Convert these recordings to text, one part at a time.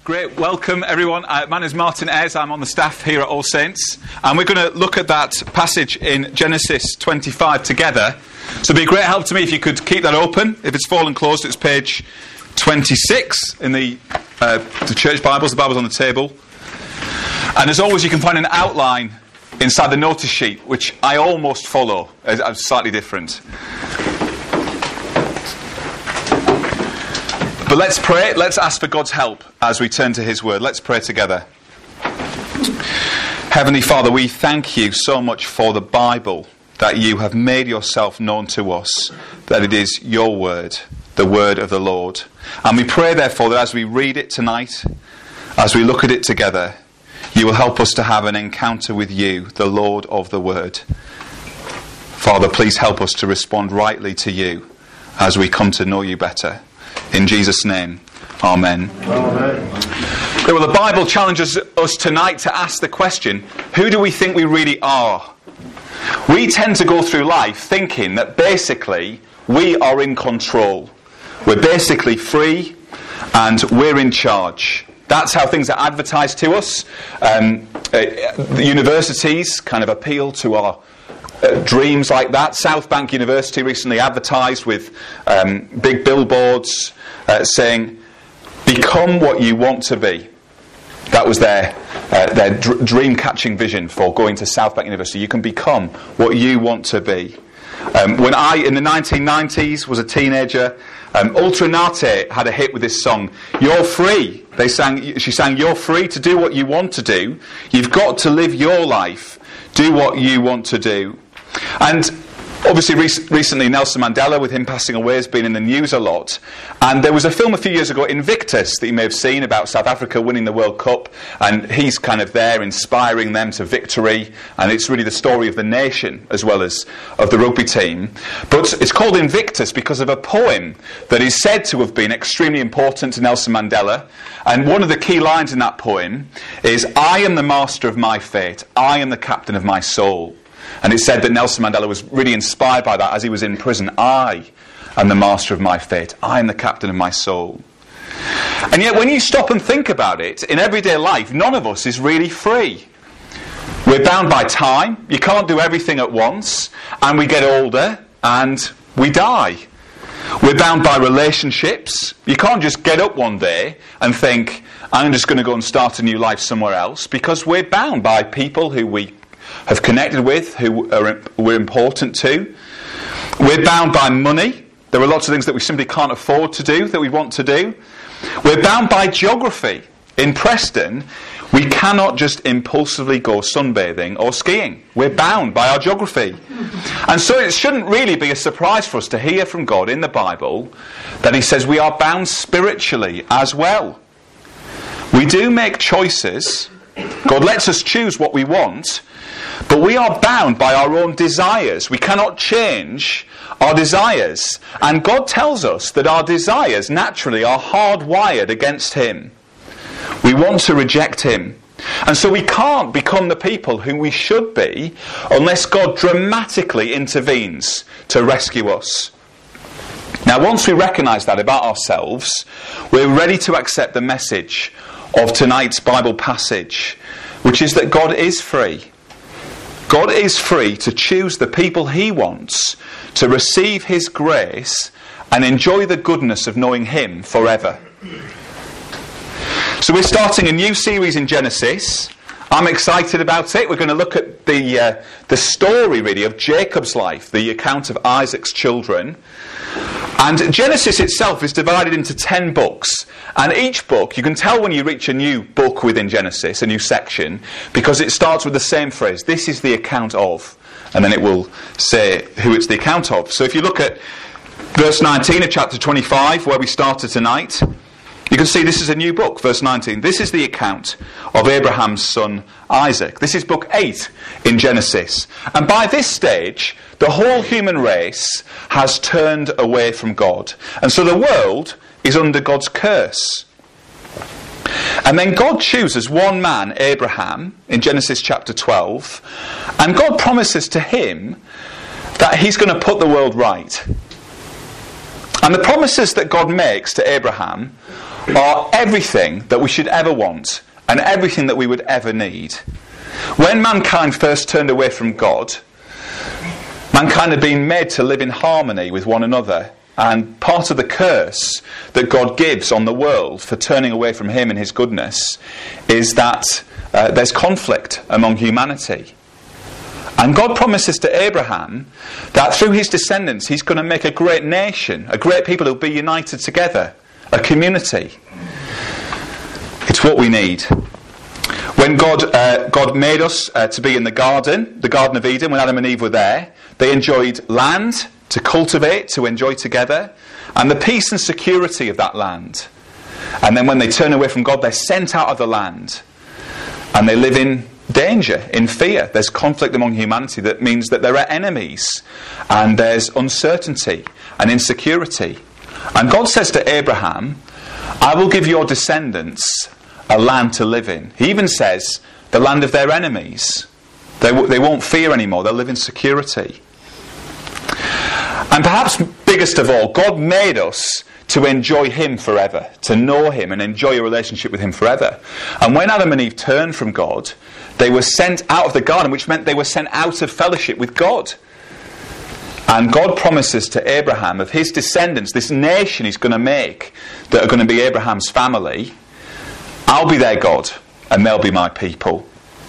Great, welcome everyone. My name is Martin Ayres, I'm on the staff here at All Saints, and we're going to look at that passage in Genesis 25 together. So it'd be a great help to me if you could keep that open. If it's fallen closed, it's page 26 in the church Bibles, the Bible's on the table. And as always, you can find an outline inside the notice sheet, which I almost follow, as slightly different. But let's pray, let's ask for God's help as we turn to His Word. Let's pray together. Heavenly Father, we thank you so much for the Bible, that you have made yourself known to us, that it is your Word, the Word of the Lord. And we pray therefore that as we read it tonight, as we look at it together, you will help us to have an encounter with you, the Lord of the Word. Father, please help us to respond rightly to you as we come to know you better. In Jesus' name, Amen. Amen. Well, the Bible challenges us tonight to ask the question, who do we think we really are? We tend to go through life thinking that basically we are in control. We're basically free and we're in charge. That's how things are advertised to us. The universities kind of appeal to our dreams like that. South Bank University recently advertised with big billboards saying, "Become what you want to be." That was their dream-catching vision for going to South Bank University. You can become what you want to be. When I, in the 1990s, was a teenager, Ultra Nate had a hit with this song, "You're Free." She sang, "You're free to do what you want to do. You've got to live your life. Do what you want to do." And obviously recently Nelson Mandela, with him passing away, has been in the news a lot. And there was a film a few years ago, Invictus, that you may have seen about South Africa winning the World Cup. And he's kind of there inspiring them to victory. And it's really the story of the nation as well as of the rugby team. But it's called Invictus because of a poem that is said to have been extremely important to Nelson Mandela. And one of the key lines in that poem is, "I am the master of my fate. I am the captain of my soul." And it's said that Nelson Mandela was really inspired by that as he was in prison. I am the master of my fate. I am the captain of my soul. And yet when you stop and think about it, in everyday life, none of us is really free. We're bound by time. You can't do everything at once. And we get older and we die. We're bound by relationships. You can't just get up one day and think, "I'm just going to go and start a new life somewhere else," because we're bound by people who we have connected with, who we're important to. We're bound by money. There are lots of things that we simply can't afford to do, that we want to do. We're bound by geography. In Preston, we cannot just impulsively go sunbathing or skiing. We're bound by our geography. And so it shouldn't really be a surprise for us to hear from God in the Bible that He says we are bound spiritually as well. We do make choices. God lets us choose what we want, but we are bound by our own desires. We cannot change our desires. And God tells us that our desires naturally are hardwired against Him. We want to reject Him. And so we can't become the people who we should be unless God dramatically intervenes to rescue us. Now, once we recognise that about ourselves, we're ready to accept the message of tonight's Bible passage, which is that God is free. God is free to choose the people He wants, to receive His grace and enjoy the goodness of knowing Him forever. So we're starting a new series in Genesis. I'm excited about it. We're going to look at the story really of Jacob's life, the account of Isaac's children. And Genesis itself is divided into 10 books. And each book, you can tell when you reach a new book within Genesis, a new section, because it starts with the same phrase, "This is the account of," and then it will say who it's the account of. So if you look at verse 19 of chapter 25, where we started tonight, you can see this is a new book, verse 19. This is the account of Abraham's son Isaac. This is book 8 in Genesis. And by this stage, the whole human race has turned away from God. And so the world is under God's curse. And then God chooses one man, Abraham, in Genesis chapter 12. And God promises to him that He's going to put the world right. And the promises that God makes to Abraham are everything that we should ever want and everything that we would ever need. When mankind first turned away from God, mankind had been made to live in harmony with one another. And part of the curse that God gives on the world for turning away from him and his goodness is that there's conflict among humanity. And God promises to Abraham that through his descendants he's going to make a great nation, a great people who'll be united together, a community. It's what we need. When God made us to be in the Garden of Eden, when Adam and Eve were there, they enjoyed land to cultivate, to enjoy together, and the peace and security of that land. And then when they turn away from God, they're sent out of the land, and they live in danger, in fear. There's conflict among humanity that means that there are enemies, and there's uncertainty and insecurity. And God says to Abraham, I will give your descendants a land to live in. He even says, the land of their enemies. They won't fear anymore, they'll live in security. And perhaps biggest of all, God made us to enjoy him forever, to know him and enjoy a relationship with him forever. And when Adam and Eve turned from God, they were sent out of the garden, which meant they were sent out of fellowship with God. And God promises to Abraham of his descendants, this nation he's going to make, that are going to be Abraham's family, I'll be their God and they'll be my people.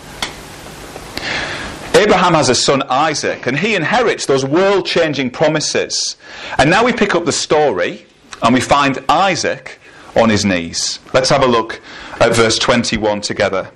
Abraham has a son Isaac, and he inherits those world-changing promises. And now we pick up the story and we find Isaac on his knees. Let's have a look at verse 21 together.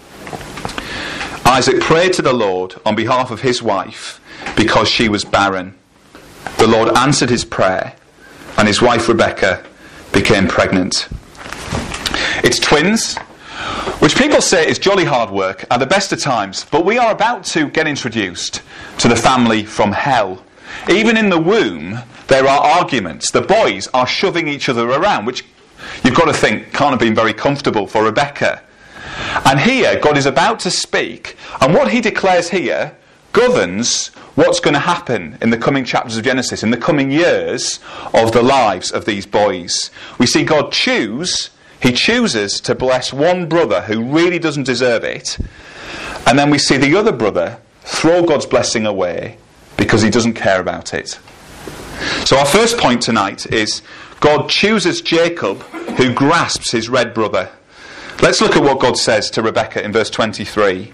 Isaac prayed to the Lord on behalf of his wife because she was barren. The Lord answered his prayer, and his wife Rebekah became pregnant. It's twins, which people say is jolly hard work at the best of times, but we are about to get introduced to the family from hell. Even in the womb, there are arguments. The boys are shoving each other around, which you've got to think can't have been very comfortable for Rebekah. And here, God is about to speak, and what he declares here governs what's going to happen in the coming chapters of Genesis, in the coming years of the lives of these boys. We see God he chooses to bless one brother who really doesn't deserve it, and then we see the other brother throw God's blessing away because he doesn't care about it. So our first point tonight is God chooses Jacob, who grasps his red brother. Let's look at what God says to Rebekah in verse 23.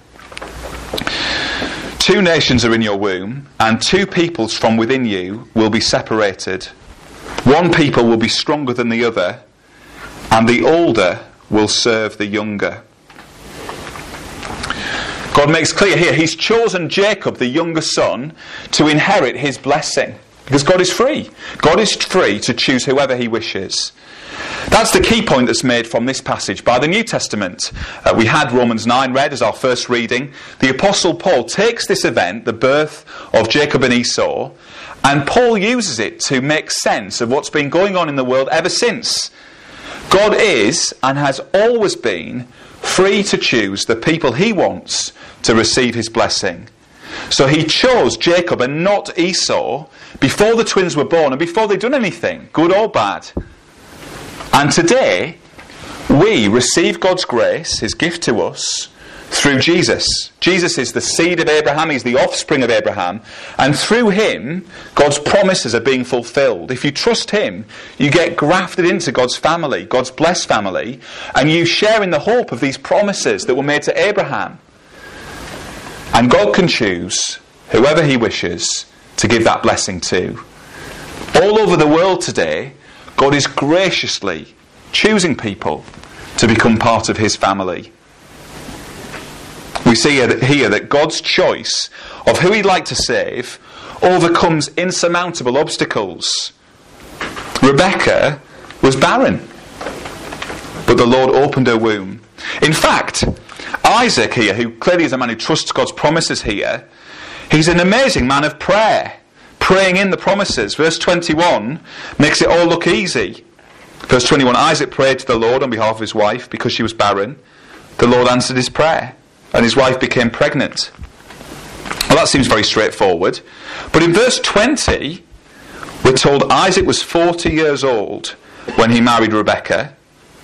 2 nations are in your womb, and 2 peoples from within you will be separated. One people will be stronger than the other, and the older will serve the younger. God makes clear here, he's chosen Jacob, the younger son, to inherit his blessing. Because God is free. God is free to choose whoever he wishes. That's the key point that's made from this passage by the New Testament. We had Romans 9 read as our first reading. The Apostle Paul takes this event, the birth of Jacob and Esau, and Paul uses it to make sense of what's been going on in the world ever since. God is, and has always been, free to choose the people he wants to receive his blessing. So he chose Jacob and not Esau before the twins were born and before they'd done anything, good or bad. And today, we receive God's grace, his gift to us, through Jesus. Jesus is the seed of Abraham, he's the offspring of Abraham, and through him, God's promises are being fulfilled. If you trust him, you get grafted into God's family, God's blessed family, and you share in the hope of these promises that were made to Abraham. And God can choose whoever he wishes to give that blessing to. All over the world today, God is graciously choosing people to become part of his family. We see here that God's choice of who he'd like to save overcomes insurmountable obstacles. Rebekah was barren, but the Lord opened her womb. In fact, Isaac here, who clearly is a man who trusts God's promises here, he's an amazing man of prayer, praying in the promises. Verse 21 makes it all look easy. Verse 21, Isaac prayed to the Lord on behalf of his wife because she was barren. The Lord answered his prayer, and his wife became pregnant. Well, that seems very straightforward. But in verse 20, we're told Isaac was 40 years old when he married Rebekah,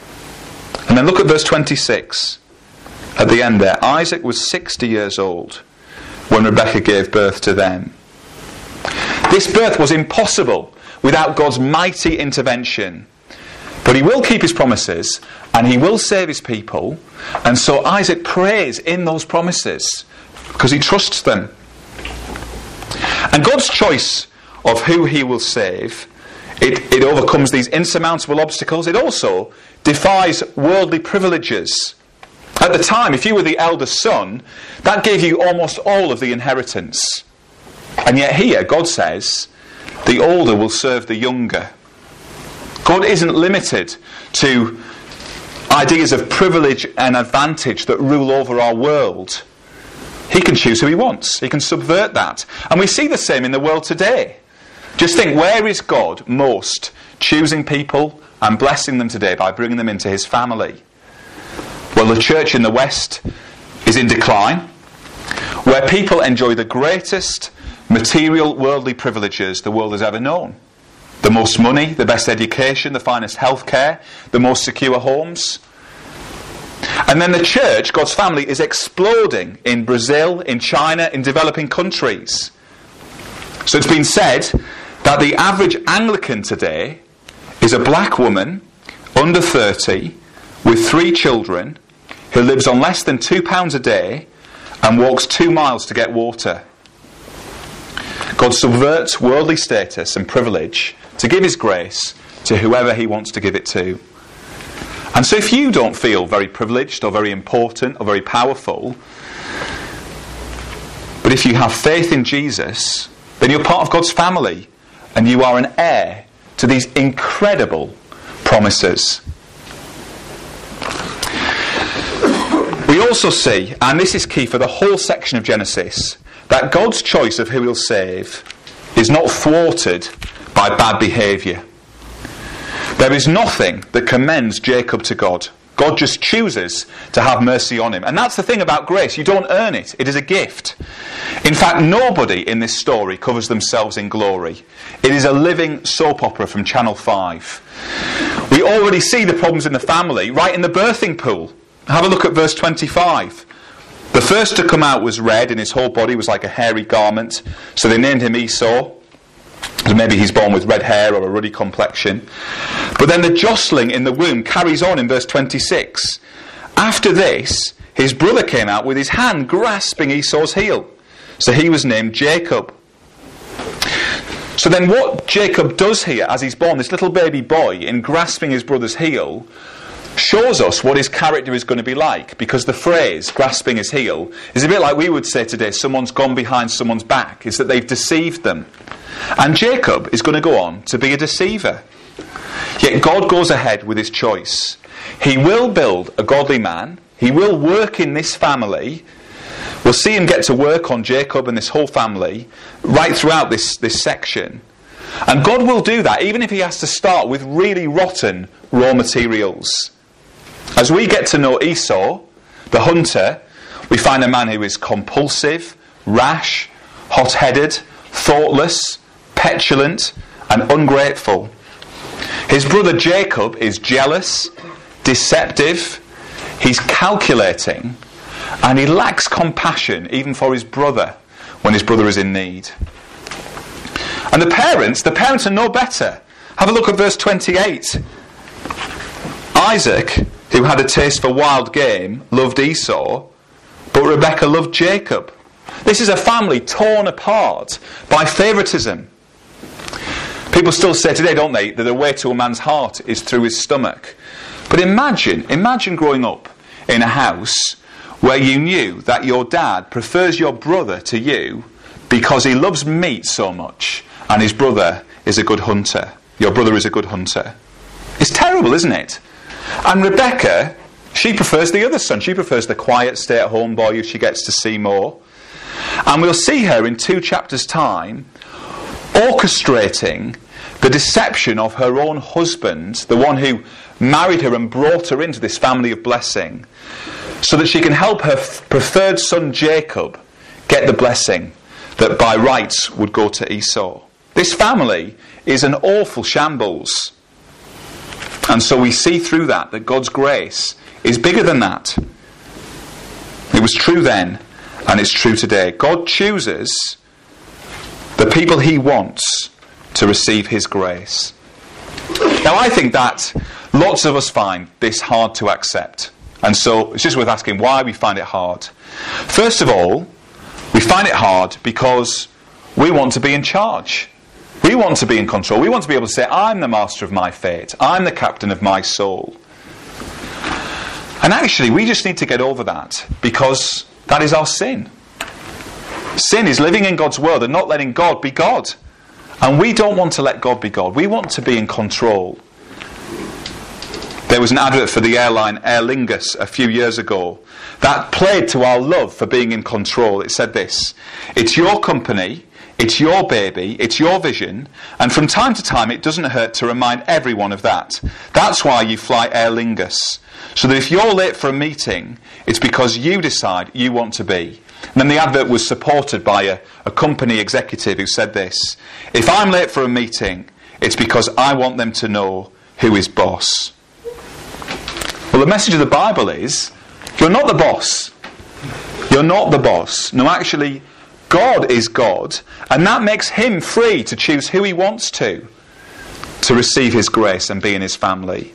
And then look at verse 26. At the end there, Isaac was 60 years old when Rebekah gave birth to them. This birth was impossible without God's mighty intervention. But he will keep his promises, and he will save his people. And so Isaac prays in those promises, because he trusts them. And God's choice of who he will save, it overcomes these insurmountable obstacles. It also defies worldly privileges. At the time, if you were the eldest son, that gave you almost all of the inheritance. And yet here, God says, the older will serve the younger. God isn't limited to ideas of privilege and advantage that rule over our world. He can choose who he wants. He can subvert that. And we see the same in the world today. Just think, where is God most choosing people and blessing them today by bringing them into his family? Well, the church in the West is in decline, where people enjoy the greatest material worldly privileges the world has ever known. The most money, the best education, the finest healthcare, the most secure homes. And then the church, God's family, is exploding in Brazil, in China, in developing countries. So it's been said that the average Anglican today is a black woman, under 30, with 3 children, who lives on less than £2 a day and walks 2 miles to get water. God subverts worldly status and privilege to give his grace to whoever he wants to give it to. And so if you don't feel very privileged or very important or very powerful, but if you have faith in Jesus, then you're part of God's family and you are an heir to these incredible promises. We also see, and this is key for the whole section of Genesis, that God's choice of who he'll save is not thwarted by bad behaviour. There is nothing that commends Jacob to God. God just chooses to have mercy on him. And that's the thing about grace. You don't earn it. It is a gift. In fact, nobody in this story covers themselves in glory. It is a living soap opera from Channel 5. We already see the problems in the family right in the birthing pool. Have a look at verse 25. The first to come out was red, and his whole body was like a hairy garment. So they named him Esau. So maybe he's born with red hair or a ruddy complexion. But then the jostling in the womb carries on in verse 26. After this, his brother came out with his hand grasping Esau's heel. So he was named Jacob. So then what Jacob does here as he's born, this little baby boy, in grasping his brother's heel, shows us what his character is going to be like, because the phrase grasping his heel is a bit like we would say today, someone's gone behind someone's back. It's that they've deceived them. And Jacob is going to go on to be a deceiver. Yet God goes ahead with his choice. He will build a godly man. He will work in this family. We'll see him get to work on Jacob and this whole family right throughout this section. And God will do that even if he has to start with really rotten raw materials. As we get to know Esau, the hunter, we find a man who is compulsive, rash, hot-headed, thoughtless, petulant, and ungrateful. His brother Jacob is jealous, deceptive, he's calculating, and he lacks compassion even for his brother when his brother is in need. And the parents are no better. Have a look at verse 28. Isaac, who had a taste for wild game, loved Esau, but Rebekah loved Jacob. This is a family torn apart by favouritism. People still say today, don't they, that the way to a man's heart is through his stomach. But imagine growing up in a house where you knew that your dad prefers your brother to you because he loves meat so much and his brother is a good hunter. Your brother is a good hunter. It's terrible, isn't it? And Rebekah, she prefers the other son. She prefers the quiet, stay-at-home boy who she gets to see more. And we'll see her in 2 chapters' time orchestrating the deception of her own husband, the one who married her and brought her into this family of blessing, so that she can help her preferred son Jacob get the blessing that by rights would go to Esau. This family is an awful shambles. And so we see through that God's grace is bigger than that. It was true then, and it's true today. God chooses the people he wants to receive his grace. Now, I think that lots of us find this hard to accept. And so it's just worth asking why we find it hard. First of all, we find it hard because we want to be in charge. We want to be in control. We want to be able to say, I'm the master of my fate. I'm the captain of my soul. And actually, we just need to get over that, because that is our sin. Sin is living in God's world and not letting God be God. And we don't want to let God be God. We want to be in control. There was an advert for the airline Aer Lingus a few years ago that played to our love for being in control. It said this: it's your company, it's your baby, it's your vision, and from time to time it doesn't hurt to remind everyone of that. That's why you fly Aer Lingus. So that if you're late for a meeting, it's because you decide you want to be. And then the advert was supported by a company executive who said this: if I'm late for a meeting, it's because I want them to know who is boss. Well, the message of the Bible is, you're not the boss. You're not the boss. No, actually, God is God, and that makes him free to choose who he wants to receive his grace and be in his family.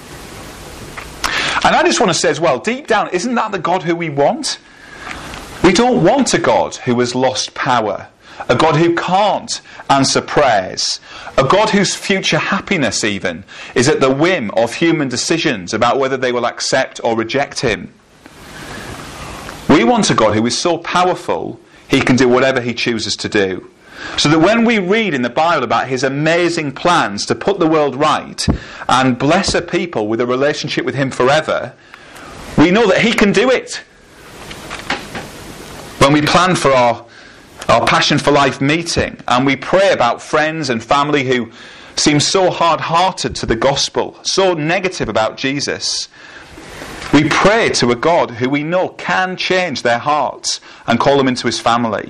And I just want to say as well, deep down, isn't that the God who we want? We don't want a God who has lost power, a God who can't answer prayers, a God whose future happiness even is at the whim of human decisions about whether they will accept or reject him. We want a God who is so powerful he can do whatever he chooses to do. So that when we read in the Bible about his amazing plans to put the world right and bless a people with a relationship with him forever, we know that he can do it. When we plan for our Passion for Life meeting and we pray about friends and family who seem so hard-hearted to the gospel, so negative about Jesus, we pray to a God who we know can change their hearts and call them into his family.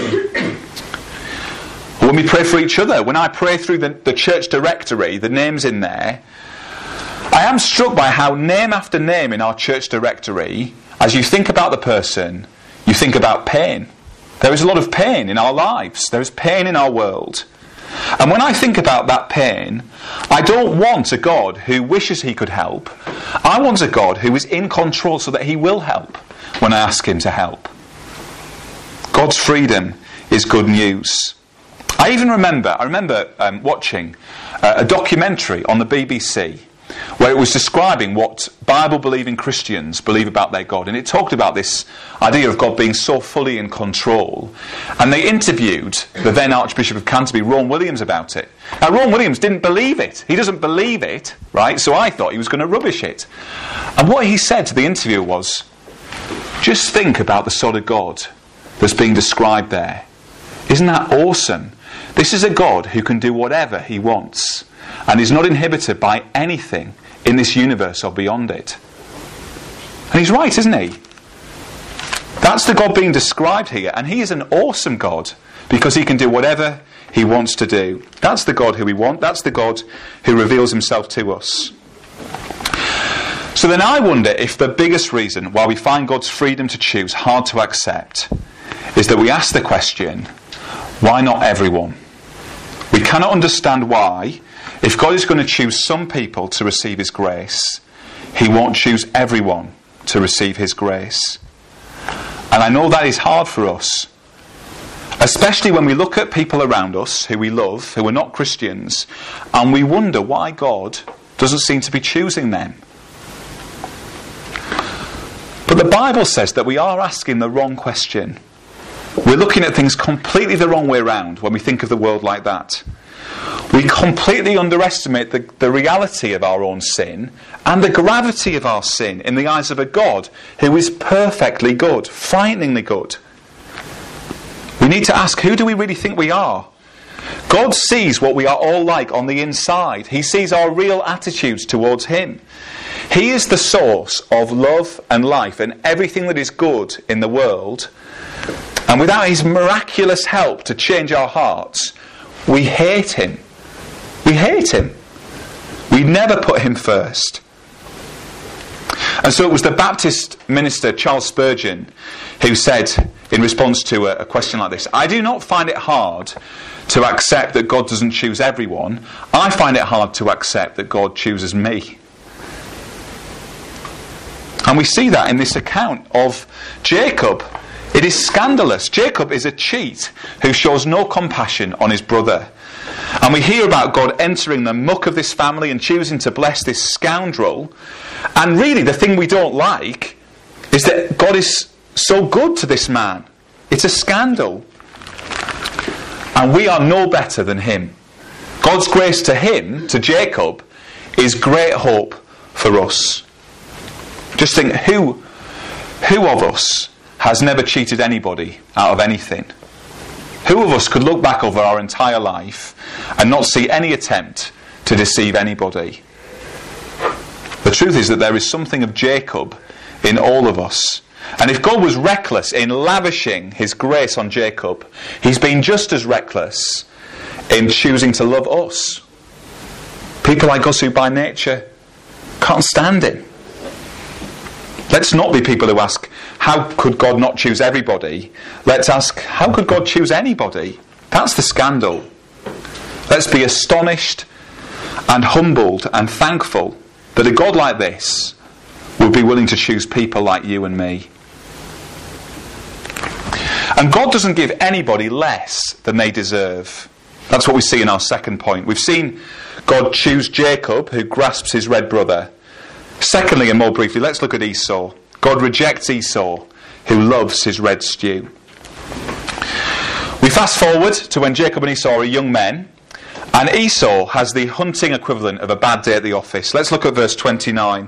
When we pray for each other, when I pray through the church directory, the names in there, I am struck by how name after name in our church directory, as you think about the person, you think about pain. There is a lot of pain in our lives. There is pain in our world. And when I think about that pain, I don't want a God who wishes he could help. I want a God who is in control so that he will help when I ask him to help. God's freedom is good news. I remember watching a documentary on the BBC where it was describing what Bible-believing Christians believe about their God. And it talked about this idea of God being so fully in control. And they interviewed the then Archbishop of Canterbury, Rowan Williams, about it. Now, Rowan Williams didn't believe it. He doesn't believe it, right? So I thought he was going to rubbish it. And what he said to the interviewer was, just think about the sort of God that's being described there. Isn't that awesome? This is a God who can do whatever he wants and is not inhibited by anything in this universe or beyond it. And he's right, isn't he? That's the God being described here, and he is an awesome God because he can do whatever he wants to do. That's the God who we want. That's the God who reveals himself to us. So then I wonder if the biggest reason why we find God's freedom to choose hard to accept is that we ask the question, why not everyone? We cannot understand why, if God is going to choose some people to receive his grace, he won't choose everyone to receive his grace. And I know that is hard for us, especially when we look at people around us who we love, who are not Christians, and we wonder why God doesn't seem to be choosing them. But the Bible says that we are asking the wrong question. We're looking at things completely the wrong way around when we think of the world like that. We completely underestimate the reality of our own sin and the gravity of our sin in the eyes of a God who is perfectly good, frighteningly good. We need to ask, who do we really think we are? God sees what we are all like on the inside. He sees our real attitudes towards him. He is the source of love and life and everything that is good in the world. And without his miraculous help to change our hearts, we hate him. We hate him. We never put him first. And so it was the Baptist minister Charles Spurgeon who said, in response to a question like this, I do not find it hard to accept that God doesn't choose everyone. I find it hard to accept that God chooses me. And we see that in this account of Jacob. It is scandalous. Jacob is a cheat who shows no compassion on his brother. And we hear about God entering the muck of this family and choosing to bless this scoundrel. And really the thing we don't like is that God is so good to this man. It's a scandal. And we are no better than him. God's grace to him, to Jacob, is great hope for us. Just think, who of us has never cheated anybody out of anything? Who of us could look back over our entire life and not see any attempt to deceive anybody? The truth is that there is something of Jacob in all of us. And if God was reckless in lavishing his grace on Jacob, he's been just as reckless in choosing to love us. People like us who by nature can't stand him. Let's not be people who ask, how could God not choose everybody? Let's ask, how could God choose anybody? That's the scandal. Let's be astonished and humbled and thankful that a God like this would be willing to choose people like you and me. And God doesn't give anybody less than they deserve. That's what we see in our second point. We've seen God choose Jacob, who grasps his red brother. Secondly, and more briefly, let's look at Esau. God rejects Esau, who loves his red stew. We fast forward to when Jacob and Esau are young men, and Esau has the hunting equivalent of a bad day at the office. Let's look at verse 29.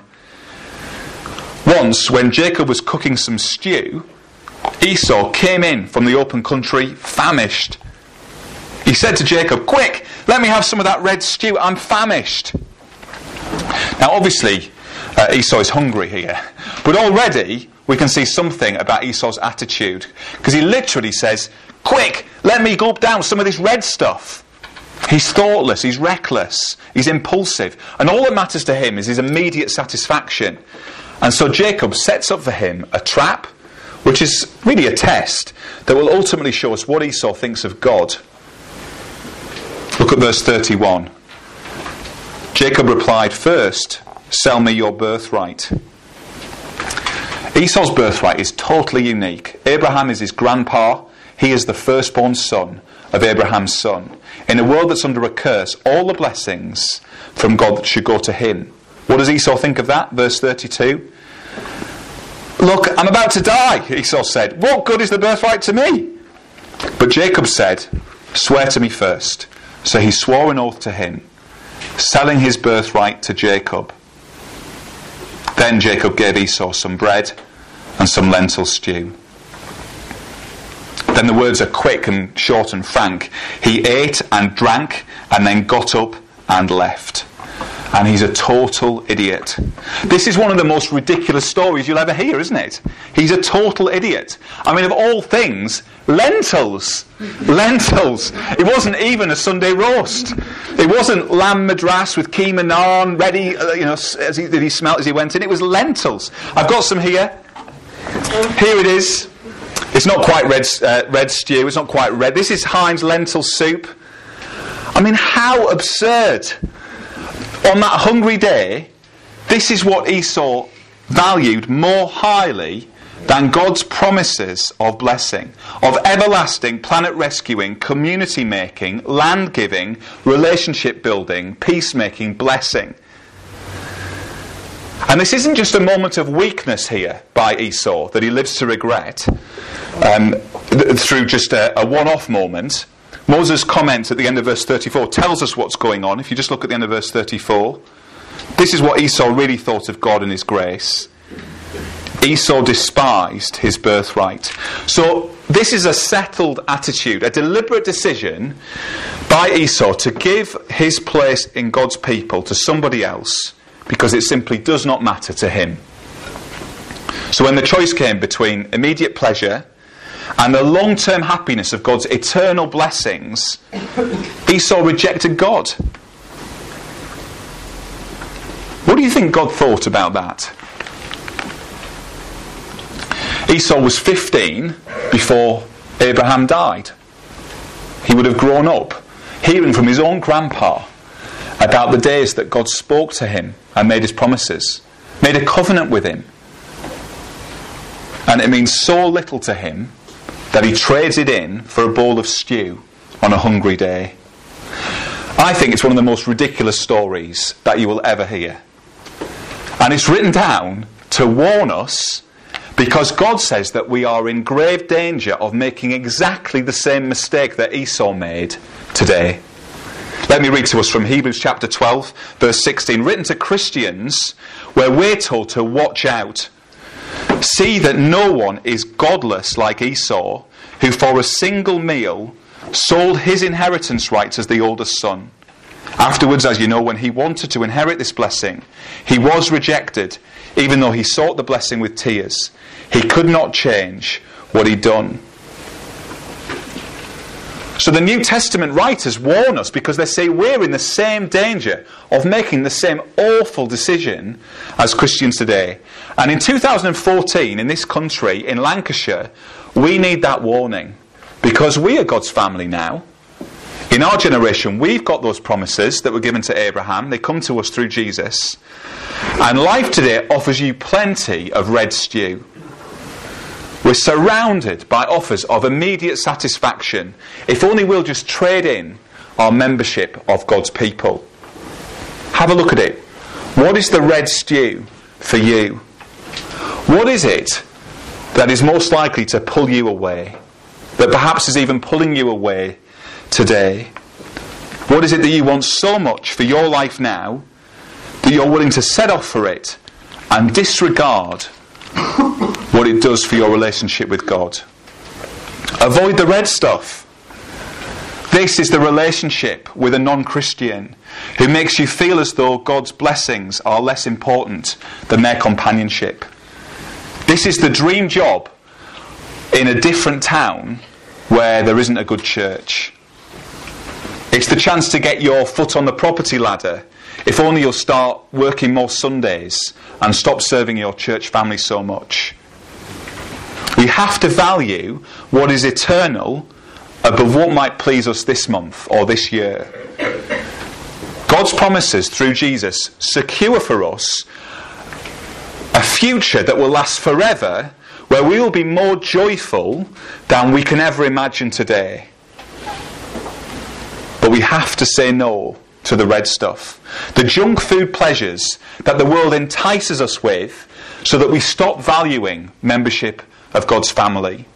Once, when Jacob was cooking some stew, Esau came in from the open country, famished. He said to Jacob, quick, let me have some of that red stew, I'm famished. Now obviously, Esau is hungry here. But already, we can see something about Esau's attitude. Because he literally says, quick, let me gulp down some of this red stuff. He's thoughtless, he's reckless, he's impulsive. And all that matters to him is his immediate satisfaction. And so Jacob sets up for him a trap, which is really a test that will ultimately show us what Esau thinks of God. Look at verse 31. Jacob replied, first, sell me your birthright. Esau's birthright is totally unique. Abraham is his grandpa. He is the firstborn son of Abraham's son. In a world that's under a curse, all the blessings from God should go to him. What does Esau think of that? Verse 32. Look, I'm about to die, Esau said. What good is the birthright to me? But Jacob said, swear to me first. So he swore an oath to him, selling his birthright to Jacob. Then Jacob gave Esau some bread and some lentil stew. Then the words are quick and short and frank. He ate and drank and then got up and left. And he's a total idiot. This is one of the most ridiculous stories you'll ever hear, isn't it? He's a total idiot. I mean, of all things, lentils. Lentils. It wasn't even a Sunday roast. It wasn't lamb madras with keema naan ready, that he smelt as he went in. It was lentils. I've got some here. Here it is. It's not quite red stew. It's not quite red. This is Heinz lentil soup. I mean, how absurd. On that hungry day, this is what Esau valued more highly than God's promises of blessing, of everlasting, planet-rescuing, community-making, land-giving, relationship-building, peace-making, blessing. And this isn't just a moment of weakness here by Esau that he lives to regret through just a one-off moment. Moses' comment at the end of verse 34 tells us what's going on. If you just look at the end of verse 34, this is what Esau really thought of God and his grace. Esau despised his birthright. So this is a settled attitude, a deliberate decision by Esau to give his place in God's people to somebody else because it simply does not matter to him. So when the choice came between immediate pleasure and the long-term happiness of God's eternal blessings, Esau rejected God. What do you think God thought about that? Esau was 15 before Abraham died. He would have grown up hearing from his own grandpa about the days that God spoke to him and made his promises, made a covenant with him. And it means so little to him that he trades it in for a bowl of stew on a hungry day. I think it's one of the most ridiculous stories that you will ever hear. And it's written down to warn us, because God says that we are in grave danger of making exactly the same mistake that Esau made today. Let me read to us from Hebrews chapter 12, verse 16, written to Christians, where we're told to watch out. See that no one is godless like Esau, who for a single meal sold his inheritance rights as the oldest son. Afterwards, as you know, when he wanted to inherit this blessing, he was rejected, even though he sought the blessing with tears. He could not change what he'd done. So the New Testament writers warn us, because they say we're in the same danger of making the same awful decision as Christians today. And in 2014, in this country, in Lancashire, we need that warning, because we are God's family now. In our generation, we've got those promises that were given to Abraham. They come to us through Jesus. And life today offers you plenty of red stew. We're surrounded by offers of immediate satisfaction, if only we'll just trade in our membership of God's people. Have a look at it. What is the red stew for you? What is it that is most likely to pull you away? That perhaps is even pulling you away today? What is it that you want so much for your life now that you're willing to set off for it and disregard what it does for your relationship with God? Avoid the red stuff. This is the relationship with a non-Christian who makes you feel as though God's blessings are less important than their companionship. This is the dream job in a different town where there isn't a good church. It's the chance to get your foot on the property ladder, if only you'll start working more Sundays and stop serving your church family so much. We have to value what is eternal above what might please us this month or this year. God's promises through Jesus secure for us a future that will last forever, where we will be more joyful than we can ever imagine today. But we have to say no to the red stuff, the junk food pleasures that the world entices us with, so that we stop valuing membership of God's family.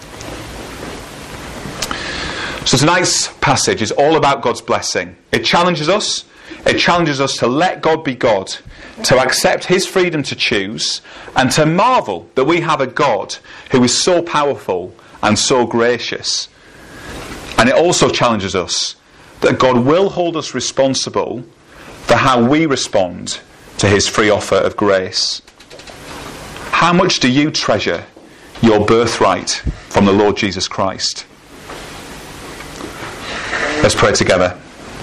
So tonight's passage is all about God's blessing. It challenges us. It challenges us to let God be God, to accept his freedom to choose, and to marvel that we have a God who is so powerful and so gracious. And it also challenges us that God will hold us responsible for how we respond to his free offer of grace. How much do you treasure your birthright from the Lord Jesus Christ? Let's pray together.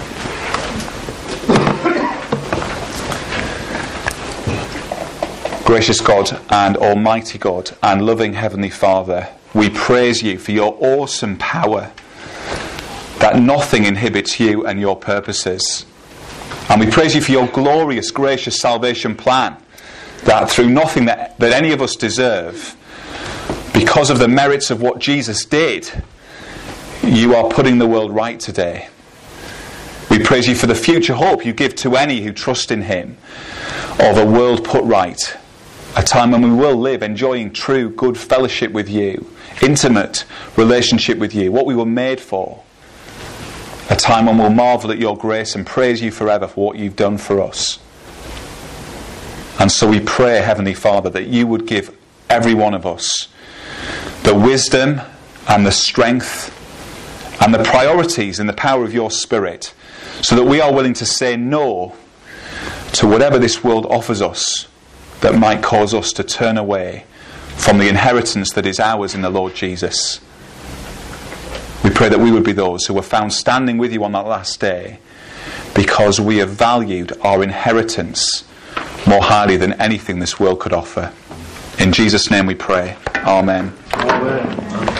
Gracious God and almighty God and loving Heavenly Father, we praise you for your awesome power, that nothing inhibits you and your purposes. And we praise you for your glorious, gracious salvation plan, that through nothing that any of us deserve, because of the merits of what Jesus did, you are putting the world right today. We praise you for the future hope you give to any who trust in him, of a world put right, a time when we will live enjoying true good fellowship with you, intimate relationship with you, what we were made for. A time when we'll marvel at your grace and praise you forever for what you've done for us. And so we pray, Heavenly Father, that you would give every one of us the wisdom and the strength and the priorities and the power of your Spirit, so that we are willing to say no to whatever this world offers us that might cause us to turn away from the inheritance that is ours in the Lord Jesus. We pray that we would be those who are found standing with you on that last day, because we have valued our inheritance more highly than anything this world could offer. In Jesus' name we pray. Amen. Amen.